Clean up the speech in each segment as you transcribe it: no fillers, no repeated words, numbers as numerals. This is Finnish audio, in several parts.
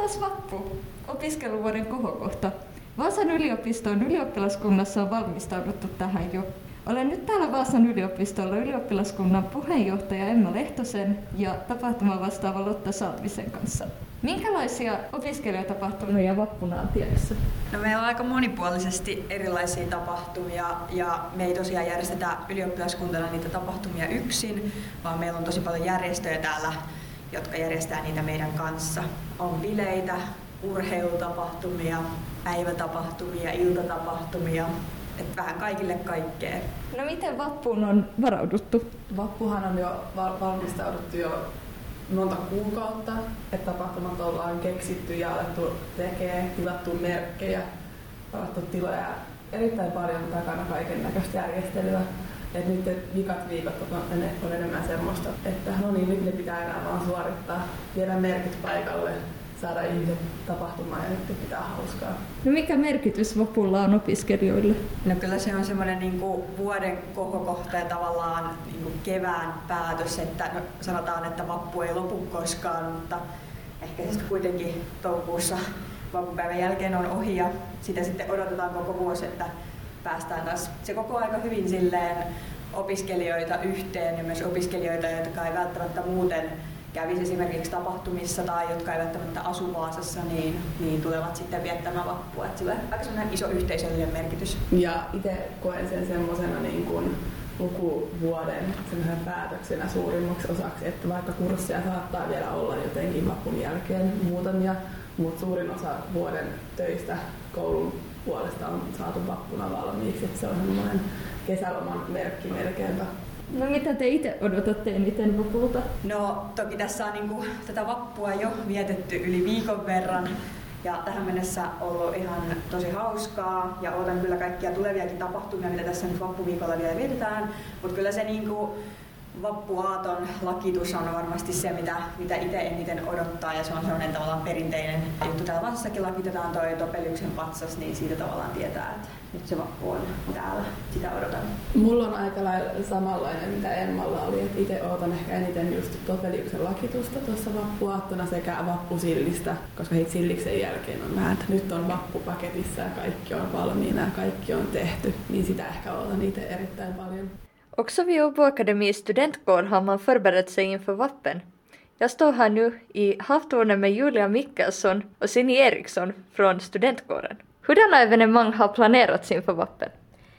taas vappu, opiskeluvuoden kohokohta. Vaasan yliopiston ylioppilaskunnassa on valmistauduttu tähän jo. Olen nyt täällä Vaasan yliopistolla ylioppilaskunnan puheenjohtaja Emma Lehtosen ja tapahtuman vastaava Lotta Salmisen kanssa. Minkälaisia opiskelijatapahtumia vappuna on tiedossa? No, meillä on aika monipuolisesti erilaisia tapahtumia ja me ei tosiaan järjestetä ylioppilaskuntana niitä tapahtumia yksin, vaan meillä on tosi paljon järjestöjä täällä, jotka järjestää niitä meidän kanssa. On bileitä, urheilutapahtumia, päivätapahtumia, iltatapahtumia, että vähän kaikille kaikkea. No miten vappuun on varauduttu? Vappuhan on jo valmistauduttu jo monta kuukautta, että tapahtumat ollaan keksitty ja alettu tekemään, tilattu merkkejä, varattu tiloja, erittäin paljon takana kaiken näköistä järjestelyä. Et nyt vikat viikot on enemmän semmoista, että no niin, nyt ne pitää enää vaan suorittaa, viedä merkit paikalle, saada ihmiset tapahtumaan ja nyt pitää hauskaa. No mikä merkitys vapulla on opiskelijoille? No kyllä se on semmoinen niinku vuoden kohokohta ja tavallaan niinku kevään päätös, että no, sanotaan, että vappu ei lopu koskaan, mutta ehkä se kuitenkin toukokuussa vappupäivän jälkeen on ohi ja sitä sitten odotetaan koko vuosi, että päästään taas se koko aika hyvin silleen opiskelijoita yhteen ja myös opiskelijoita, jotka ei välttämättä muuten kävisi esimerkiksi tapahtumissa tai jotka eivät välttämättä asu Vaasassa, niin tulevat sitten viettämään vappua. Että sillä on aika sellainen iso yhteisöllinen merkitys. Ja itse koen sen semmoisena niin kuin lukuvuoden päätöksenä suurimmaksi osaksi, että vaikka kursseja saattaa vielä olla jotenkin vappun jälkeen muutamia, mutta suurin osa vuoden töistä koulun puolesta on saatu vappuna valmiiksi. Että se on semmoinen kesäloman merkki melkeinpä. No mitä te itse odotatte eniten vapulta? No toki tässä on niinku tätä vappua jo vietetty yli viikon verran ja tähän mennessä on ollut ihan tosi hauskaa ja odotan kyllä kaikkia tuleviakin tapahtumia, mitä tässä nyt vappuviikolla vielä vietetään, mutta kyllä se niinku vappuaaton lakitus on varmasti se, mitä itse eniten odottaa ja se on sellainen tavallaan perinteinen juttu. Täällä Vaasassakin lakitetaan toi Topeliuksen patsas, niin siitä tavallaan tietää, että nyt se vappu on täällä. Sitä odotan. Mulla on aika lailla samanlainen, mitä Emmalla oli. Et itse odotan ehkä eniten just Topeliuksen lakitusta tuossa vappuaattona sekä vappusillistä, koska heti silliksen jälkeen on vähän, että nyt on vappu paketissa ja kaikki on valmiina ja kaikki on tehty. Niin sitä ehkä odotan itse erittäin paljon. Också vid Åbo Akademis studentkår har man förberett sig inför vappen. Jag står här nu i havtornet med Julia Mikkelsson och Sini Eriksson från studentkåren. Hurdana evenemang har planerats inför vappen?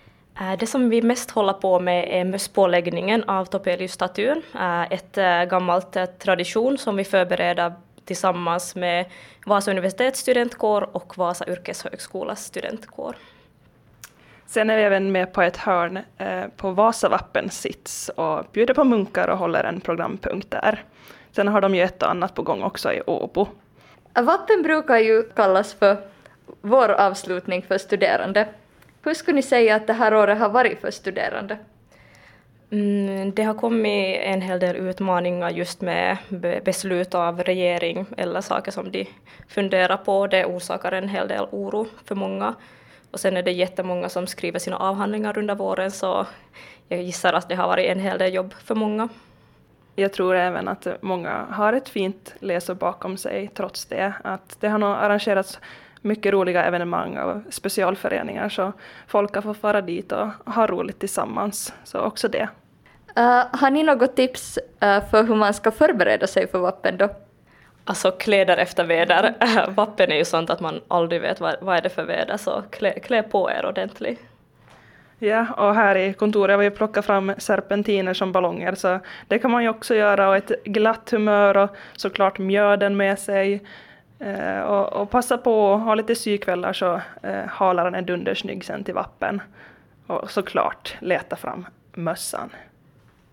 Det som vi mest håller på med är mösspåläggningen av Topelius-statyn. Ett gammalt tradition som vi förbereder tillsammans med Vasa universitets studentkår och Vasa yrkeshögskolas studentkår. Sen är vi även med på ett hörn på Vasavappen sits och bjuder på munkar och håller en programpunkt där. Sen har de ju ett och annat på gång också i Åbo. Vappen brukar ju kallas för vår avslutning för studerande. Hur skulle ni säga att det här året har varit för studerande? Det har kommit en hel del utmaningar just med beslut av regering eller saker som de funderar på. Det orsakar en hel del oro för många. Och sen är det jättemånga som skriver sina avhandlingar under våren så jag gissar att det har varit en hel del jobb för många. Jag tror även att många har ett fint läsår bakom sig trots det. Att det har nog arrangerats mycket roliga evenemang av specialföreningar så folk har fått vara dit och ha roligt tillsammans. Så också det. Har ni något tips för hur man ska förbereda sig för vappen då? Alltså kläder efter väder. Vappen är ju sånt att man aldrig vet vad är det för väder så klä på er ordentligt. Ja, och här i kontoret har vi plockat fram serpentiner som ballonger så det kan man ju också göra och ett glatt humör och såklart mjöden med sig. Och passa på att ha lite sykvällar så halaren är dundersnygg sen till vappen. Och såklart leta fram mössan.